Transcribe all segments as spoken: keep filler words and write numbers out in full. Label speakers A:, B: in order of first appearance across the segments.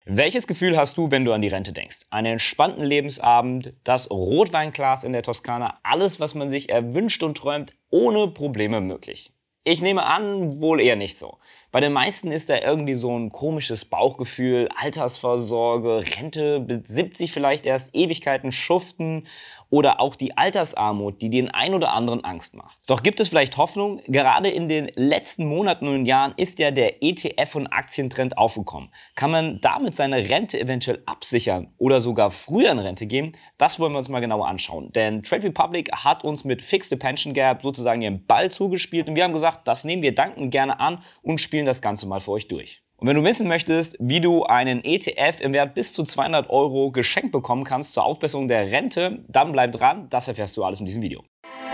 A: Welches Gefühl hast du, wenn du an die Rente denkst? Einen entspannten Lebensabend, das Rotweinglas in der Toskana, alles, was man sich erwünscht und träumt, ohne Probleme möglich. Ich nehme an, wohl eher nicht so. Bei den meisten ist da irgendwie so ein komisches Bauchgefühl, Altersvorsorge, Rente mit siebzig vielleicht erst, Ewigkeiten schuften oder auch die Altersarmut, die den ein oder anderen Angst macht. Doch gibt es vielleicht Hoffnung? Gerade in den letzten Monaten und Jahren ist ja der E T F- und Aktientrend aufgekommen. Kann man damit seine Rente eventuell absichern oder sogar früher in Rente gehen? Das wollen wir uns mal genauer anschauen. Denn Trade Republic hat uns mit Fix the Pension Gap sozusagen ihren Ball zugespielt und wir haben gesagt, das nehmen wir dankend gerne an und spielen das Ganze mal für euch durch. Und wenn du wissen möchtest, wie du einen E T F im Wert bis zu zweihundert Euro geschenkt bekommen kannst zur Aufbesserung der Rente, dann bleib dran, das erfährst du alles in diesem Video.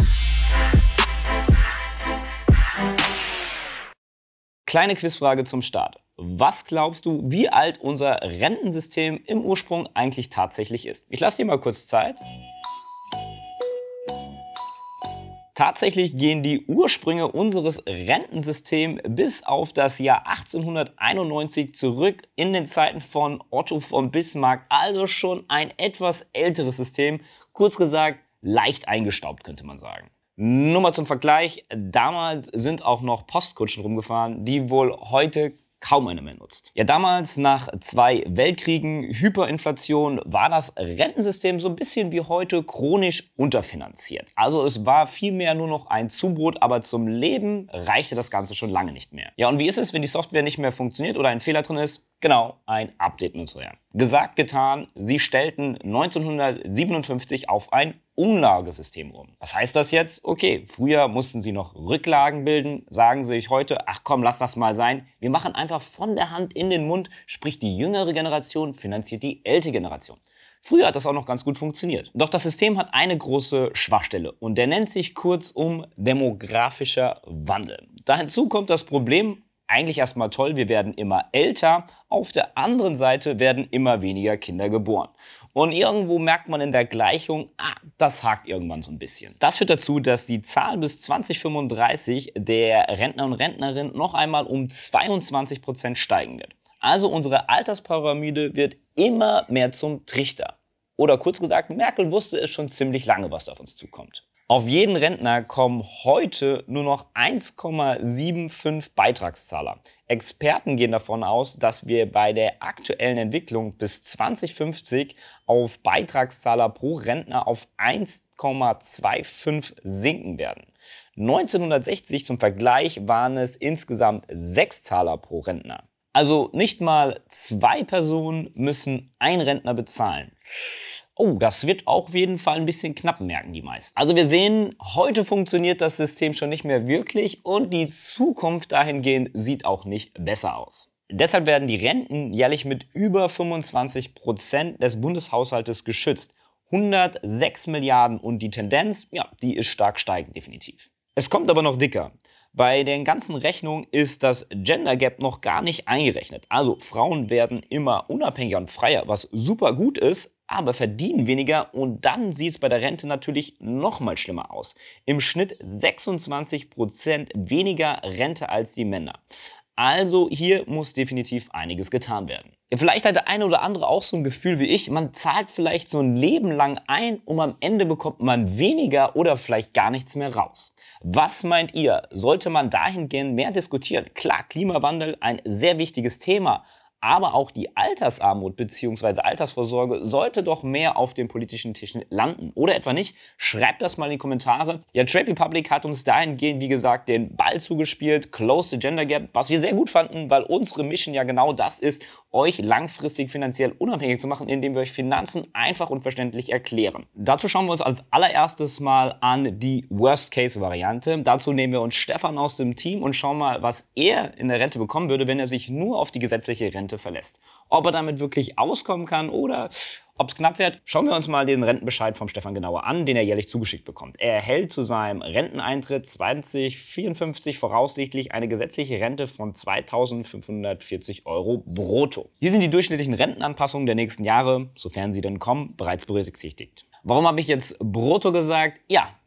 A: Kleine Quizfrage zum Start. Was glaubst du, wie alt unser Rentensystem im Ursprung eigentlich tatsächlich ist? Ich lasse dir mal kurz Zeit. Tatsächlich gehen die Ursprünge unseres Rentensystems bis auf das Jahr achtzehnhunderteinundneunzig zurück in den Zeiten von Otto von Bismarck, also schon ein etwas älteres System, kurz gesagt leicht eingestaubt, könnte man sagen. Nur mal zum Vergleich, damals sind auch noch Postkutschen rumgefahren, die wohl heute kaum einer mehr nutzt. Ja, damals nach zwei Weltkriegen, Hyperinflation, war das Rentensystem so ein bisschen wie heute chronisch unterfinanziert. Also es war vielmehr nur noch ein Zubrot, aber zum Leben reichte das Ganze schon lange nicht mehr. Ja, und wie ist es, wenn die Software nicht mehr funktioniert oder ein Fehler drin ist? Genau, ein Update notarieren. Gesagt, getan, sie stellten neunzehnhundertsiebenundfünfzig auf ein Umlagesystem um. Was heißt das jetzt? Okay, früher mussten sie noch Rücklagen bilden, sagen sie sich heute, ach komm, lass das mal sein. Wir machen einfach von der Hand in den Mund, sprich die jüngere Generation finanziert die ältere Generation. Früher hat das auch noch ganz gut funktioniert. Doch das System hat eine große Schwachstelle und der nennt sich kurzum demografischer Wandel. Da hinzu kommt das Problem, eigentlich erstmal toll, wir werden immer älter, auf der anderen Seite werden immer weniger Kinder geboren. Und irgendwo merkt man in der Gleichung, ah, das hakt irgendwann so ein bisschen. Das führt dazu, dass die Zahl bis zweitausendfünfunddreißig der Rentner und Rentnerinnen noch einmal um zweiundzwanzig Prozent steigen wird. Also unsere Alterspyramide wird immer mehr zum Trichter. Oder kurz gesagt, Merkel wusste es schon ziemlich lange, was da auf uns zukommt. Auf jeden Rentner kommen heute nur noch eins Komma fünfundsiebzig Beitragszahler. Experten gehen davon aus, dass wir bei der aktuellen Entwicklung bis zweitausendfünfzig auf Beitragszahler pro Rentner auf eins Komma fünfundzwanzig sinken werden. neunzehnhundertsechzig zum Vergleich waren es insgesamt sechs Zahler pro Rentner. Also nicht mal zwei Personen müssen ein Rentner bezahlen. Oh, das wird auch auf jeden Fall ein bisschen knapp, merken die meisten. Also wir sehen, heute funktioniert das System schon nicht mehr wirklich und die Zukunft dahingehend sieht auch nicht besser aus. Deshalb werden die Renten jährlich mit über fünfundzwanzig Prozent des Bundeshaushaltes geschützt. hundertsechs Milliarden und die Tendenz, ja, die ist stark steigend definitiv. Es kommt aber noch dicker. Bei den ganzen Rechnungen ist das Gender Gap noch gar nicht eingerechnet. Also Frauen werden immer unabhängiger und freier, was super gut ist, aber verdienen weniger und dann sieht es bei der Rente natürlich noch mal schlimmer aus. Im Schnitt sechsundzwanzig Prozent weniger Rente als die Männer. Also hier muss definitiv einiges getan werden. Ja, vielleicht hat der eine oder andere auch so ein Gefühl wie ich, man zahlt vielleicht so ein Leben lang ein und am Ende bekommt man weniger oder vielleicht gar nichts mehr raus. Was meint ihr? Sollte man dahingehend mehr diskutieren? Klar, Klimawandel ein sehr wichtiges Thema. Aber auch die Altersarmut bzw. Altersvorsorge sollte doch mehr auf den politischen Tischen landen. Oder etwa nicht? Schreibt das mal in die Kommentare. Ja, Trade Republic hat uns dahingehend, wie gesagt, den Ball zugespielt. Close the Gender Gap, was wir sehr gut fanden, weil unsere Mission ja genau das ist, euch langfristig finanziell unabhängig zu machen, indem wir euch Finanzen einfach und verständlich erklären. Dazu schauen wir uns als allererstes mal an die Worst-Case-Variante. Dazu nehmen wir uns Stefan aus dem Team und schauen mal, was er in der Rente bekommen würde, wenn er sich nur auf die gesetzliche Rente verlässt. Ob er damit wirklich auskommen kann oder ob es knapp wird, schauen wir uns mal den Rentenbescheid vom Stefan genauer an, den er jährlich zugeschickt bekommt. Er erhält zu seinem Renteneintritt zweitausendvierundfünfzig voraussichtlich eine gesetzliche Rente von zweitausendfünfhundertvierzig Euro brutto. Hier sind die durchschnittlichen Rentenanpassungen der nächsten Jahre, sofern sie denn kommen, bereits berücksichtigt. Warum habe ich jetzt brutto gesagt? Ja,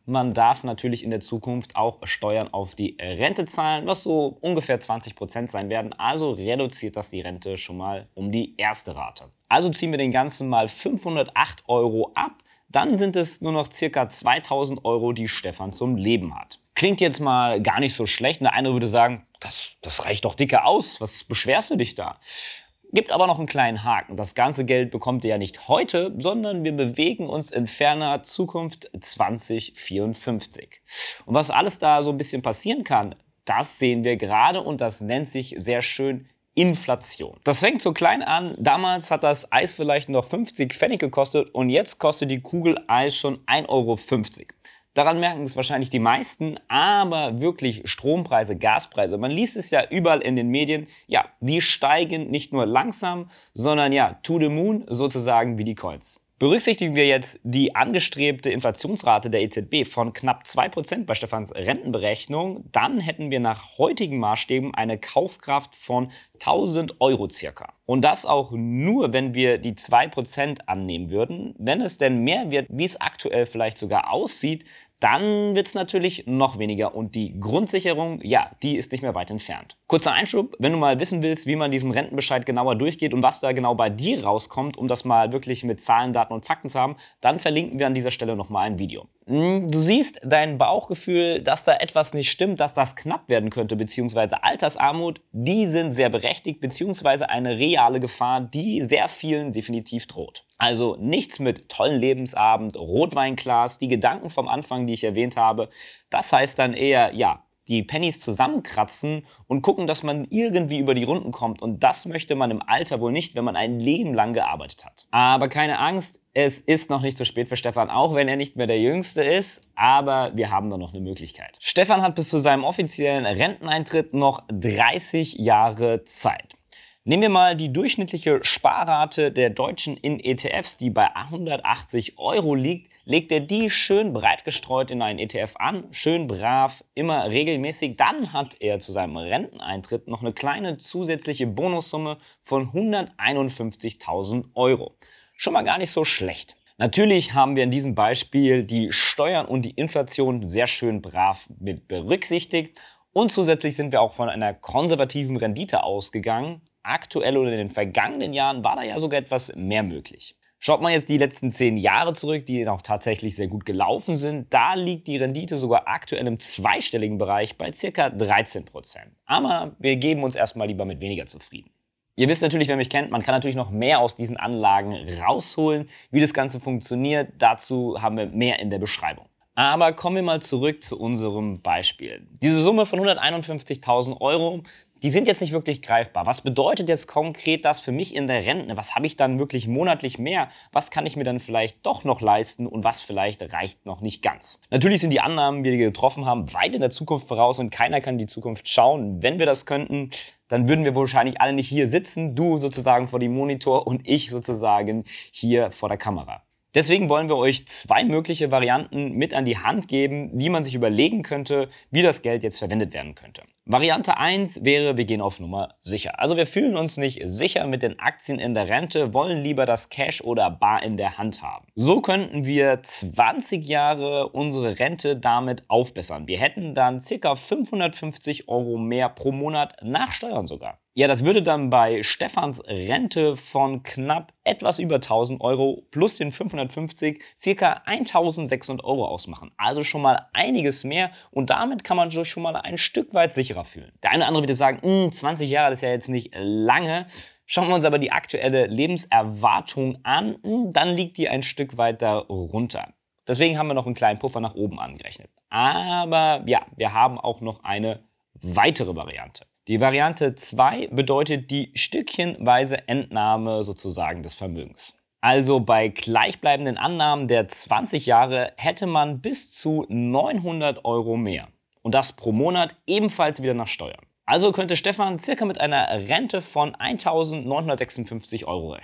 A: man darf natürlich in der Zukunft auch Steuern auf die Rente zahlen, was so ungefähr zwanzig Prozent sein werden. Also reduziert das die Rente schon mal um die erste Rate. Also ziehen wir den ganzen mal fünfhundertacht Euro ab. Dann sind es nur noch ca. zweitausend Euro, die Stefan zum Leben hat. Klingt jetzt mal gar nicht so schlecht. Der eine würde sagen, das, das reicht doch dicke aus. Was beschwerst du dich da? Gibt aber noch einen kleinen Haken. Das ganze Geld bekommt ihr ja nicht heute, sondern wir bewegen uns in ferner Zukunft zwanzig vierundfünfzig. Und was alles da so ein bisschen passieren kann, das sehen wir gerade und das nennt sich sehr schön Inflation. Das fängt so klein an. Damals hat das Eis vielleicht noch fünfzig Pfennig gekostet und jetzt kostet die Kugel Eis schon ein Euro fünfzig. Daran merken es wahrscheinlich die meisten, aber wirklich Strompreise, Gaspreise, man liest es ja überall in den Medien, ja, die steigen nicht nur langsam, sondern ja, to the moon sozusagen wie die Coins. Berücksichtigen wir jetzt die angestrebte Inflationsrate der E Z B von knapp zwei Prozent bei Stefans Rentenberechnung, dann hätten wir nach heutigen Maßstäben eine Kaufkraft von tausend Euro circa. Und das auch nur, wenn wir die zwei Prozent annehmen würden. Wenn es denn mehr wird, wie es aktuell vielleicht sogar aussieht, dann wird es natürlich noch weniger und die Grundsicherung, ja, die ist nicht mehr weit entfernt. Kurzer Einschub, wenn du mal wissen willst, wie man diesen Rentenbescheid genauer durchgeht und was da genau bei dir rauskommt, um das mal wirklich mit Zahlen, Daten und Fakten zu haben, dann verlinken wir an dieser Stelle nochmal ein Video. Du siehst dein Bauchgefühl, dass da etwas nicht stimmt, dass das knapp werden könnte, beziehungsweise Altersarmut, die sind sehr berechtigt, beziehungsweise eine reale Gefahr, die sehr vielen definitiv droht. Also nichts mit tollen Lebensabend, Rotweinglas, die Gedanken vom Anfang, die ich erwähnt habe. Das heißt dann eher, ja, die Pennies zusammenkratzen und gucken, dass man irgendwie über die Runden kommt. Und das möchte man im Alter wohl nicht, wenn man ein Leben lang gearbeitet hat. Aber keine Angst, es ist noch nicht zu spät für Stefan, auch wenn er nicht mehr der Jüngste ist. Aber wir haben da noch eine Möglichkeit. Stefan hat bis zu seinem offiziellen Renteneintritt noch dreißig Jahre Zeit. Nehmen wir mal die durchschnittliche Sparrate der Deutschen in E T Fs, die bei hundertachtzig Euro liegt. Legt er die schön breit gestreut in einen E T F an, schön brav, immer regelmäßig, dann hat er zu seinem Renteneintritt noch eine kleine zusätzliche Bonussumme von hunderteinundfünfzigtausend Euro. Schon mal gar nicht so schlecht. Natürlich haben wir in diesem Beispiel die Steuern und die Inflation sehr schön brav mit berücksichtigt. Und zusätzlich sind wir auch von einer konservativen Rendite ausgegangen. Aktuell oder in den vergangenen Jahren war da ja sogar etwas mehr möglich. Schaut man jetzt die letzten zehn Jahre zurück, die auch tatsächlich sehr gut gelaufen sind, da liegt die Rendite sogar aktuell im zweistelligen Bereich bei ca. dreizehn Prozent. Aber wir geben uns erstmal lieber mit weniger zufrieden. Ihr wisst natürlich, wer mich kennt, man kann natürlich noch mehr aus diesen Anlagen rausholen. Wie das Ganze funktioniert, dazu haben wir mehr in der Beschreibung. Aber kommen wir mal zurück zu unserem Beispiel. Diese Summe von hunderteinundfünfzigtausend Euro, die sind jetzt nicht wirklich greifbar. Was bedeutet jetzt konkret das für mich in der Rente? Was habe ich dann wirklich monatlich mehr? Was kann ich mir dann vielleicht doch noch leisten und was vielleicht reicht noch nicht ganz? Natürlich sind die Annahmen, die wir getroffen haben, weit in der Zukunft voraus und keiner kann in die Zukunft schauen. Wenn wir das könnten, dann würden wir wahrscheinlich alle nicht hier sitzen, du sozusagen vor dem Monitor und ich sozusagen hier vor der Kamera. Deswegen wollen wir euch zwei mögliche Varianten mit an die Hand geben, wie man sich überlegen könnte, wie das Geld jetzt verwendet werden könnte. Variante eins wäre, wir gehen auf Nummer sicher. Also wir fühlen uns nicht sicher mit den Aktien in der Rente, wollen lieber das Cash oder Bar in der Hand haben. So könnten wir zwanzig Jahre unsere Rente damit aufbessern. Wir hätten dann ca. fünfhundertfünfzig Euro mehr pro Monat nach Steuern sogar. Ja, das würde dann bei Stefans Rente von knapp etwas über tausend Euro plus den fünfhundertfünfzig ca. eintausendsechshundert Euro ausmachen. Also schon mal einiges mehr und damit kann man sich schon mal ein Stück weit sicherer fühlen. Der eine oder andere würde sagen, zwanzig Jahre, das ist ja jetzt nicht lange. Schauen wir uns aber die aktuelle Lebenserwartung an, dann liegt die ein Stück weiter runter. Deswegen haben wir noch einen kleinen Puffer nach oben angerechnet. Aber ja, wir haben auch noch eine weitere Variante. Die Variante zwei bedeutet die stückchenweise Entnahme sozusagen des Vermögens. Also bei gleichbleibenden Annahmen der zwanzig Jahre hätte man bis zu neunhundert Euro mehr. Und das pro Monat ebenfalls wieder nach Steuern. Also könnte Stefan circa mit einer Rente von eintausendneunhundertsechsundfünfzig Euro rechnen.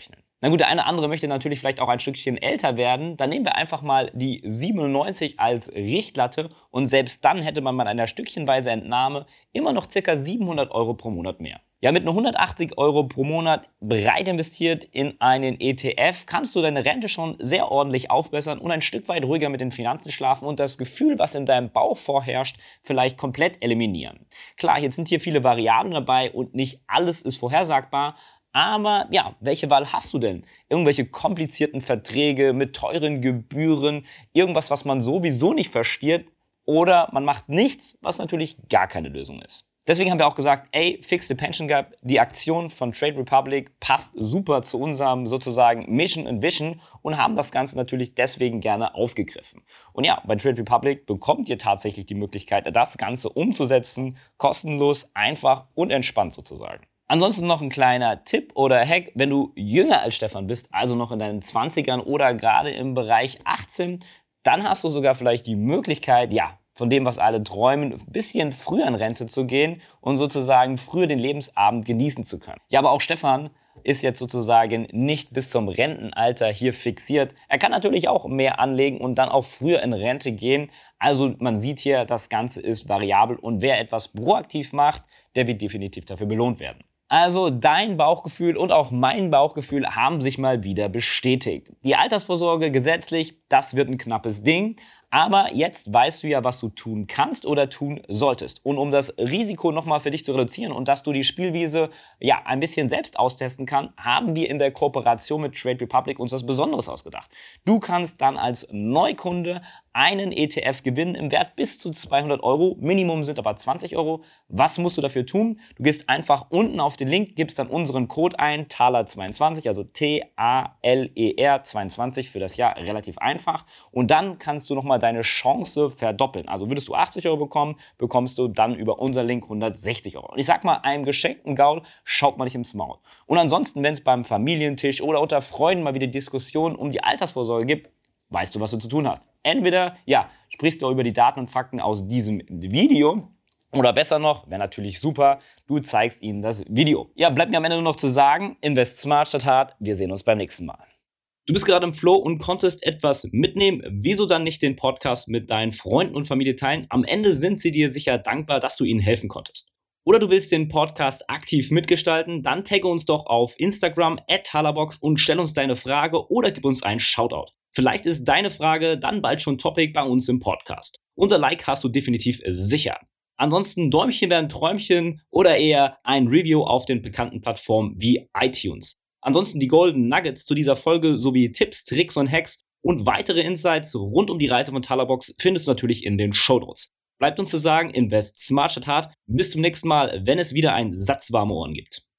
A: Na gut, der eine oder andere möchte natürlich vielleicht auch ein Stückchen älter werden. Dann nehmen wir einfach mal die siebenundneunzig als Richtlatte und selbst dann hätte man bei einer stückchenweise Entnahme immer noch ca. siebenhundert Euro pro Monat mehr. Ja, mit nur hundertachtzig Euro pro Monat breit investiert in einen E T F kannst du deine Rente schon sehr ordentlich aufbessern und ein Stück weit ruhiger mit den Finanzen schlafen und das Gefühl, was in deinem Bauch vorherrscht, vielleicht komplett eliminieren. Klar, jetzt sind hier viele Variablen dabei und nicht alles ist vorhersagbar. Aber ja, welche Wahl hast du denn? Irgendwelche komplizierten Verträge mit teuren Gebühren, irgendwas, was man sowieso nicht versteht, oder man macht nichts, was natürlich gar keine Lösung ist. Deswegen haben wir auch gesagt, ey, Fix the Pension Gap, die Aktion von Trade Republic passt super zu unserem sozusagen Mission and Vision und haben das Ganze natürlich deswegen gerne aufgegriffen. Und ja, bei Trade Republic bekommt ihr tatsächlich die Möglichkeit, das Ganze umzusetzen, kostenlos, einfach und entspannt sozusagen. Ansonsten noch ein kleiner Tipp oder Hack, wenn du jünger als Stefan bist, also noch in deinen zwanzigern oder gerade im Bereich achtzehn, dann hast du sogar vielleicht die Möglichkeit, ja, von dem, was alle träumen, ein bisschen früher in Rente zu gehen und sozusagen früher den Lebensabend genießen zu können. Ja, aber auch Stefan ist jetzt sozusagen nicht bis zum Rentenalter hier fixiert. Er kann natürlich auch mehr anlegen und dann auch früher in Rente gehen. Also man sieht hier, das Ganze ist variabel und wer etwas proaktiv macht, der wird definitiv dafür belohnt werden. Also dein Bauchgefühl und auch mein Bauchgefühl haben sich mal wieder bestätigt. Die Altersvorsorge gesetzlich, das wird ein knappes Ding. Aber jetzt weißt du ja, was du tun kannst oder tun solltest. Und um das Risiko nochmal für dich zu reduzieren und dass du die Spielwiese ja ein bisschen selbst austesten kannst, haben wir in der Kooperation mit Trade Republic uns was Besonderes ausgedacht. Du kannst dann als Neukunde einen E T F gewinnen im Wert bis zu zweihundert Euro. Minimum sind aber zwanzig Euro. Was musst du dafür tun? Du gehst einfach unten auf den Link, gibst dann unseren Code ein, Taler zweiundzwanzig, also T A L E R zweiundzwanzig für das Jahr, relativ einfach. Und dann kannst du nochmal deine Chance verdoppeln. Also würdest du achtzig Euro bekommen, bekommst du dann über unser Link hundertsechzig Euro. Und ich sag mal, einem geschenkten Gaul schaut man nicht ins Maul. Und ansonsten, wenn es beim Familientisch oder unter Freunden mal wieder Diskussionen um die Altersvorsorge gibt, weißt du, was du zu tun hast. Entweder, ja, sprichst du über die Daten und Fakten aus diesem Video, oder besser noch, wäre natürlich super, du zeigst ihnen das Video. Ja, bleibt mir am Ende nur noch zu sagen, invest smart statt hart. Wir sehen uns beim nächsten Mal. Du bist gerade im Flow und konntest etwas mitnehmen. Wieso dann nicht den Podcast mit deinen Freunden und Familie teilen? Am Ende sind sie dir sicher dankbar, dass du ihnen helfen konntest. Oder du willst den Podcast aktiv mitgestalten? Dann tagge uns doch auf Instagram at talabox und stell uns deine Frage oder gib uns einen Shoutout. Vielleicht ist deine Frage dann bald schon Topic bei uns im Podcast. Unser Like hast du definitiv sicher. Ansonsten Däumchen wären Träumchen oder eher ein Review auf den bekannten Plattformen wie iTunes. Ansonsten die Golden Nuggets zu dieser Folge sowie Tipps, Tricks und Hacks und weitere Insights rund um die Reise von Talabox findest du natürlich in den Shownotes. Bleibt uns zu sagen, invest smart statt hart. Bis zum nächsten Mal, wenn es wieder einen Satz warme Ohren gibt.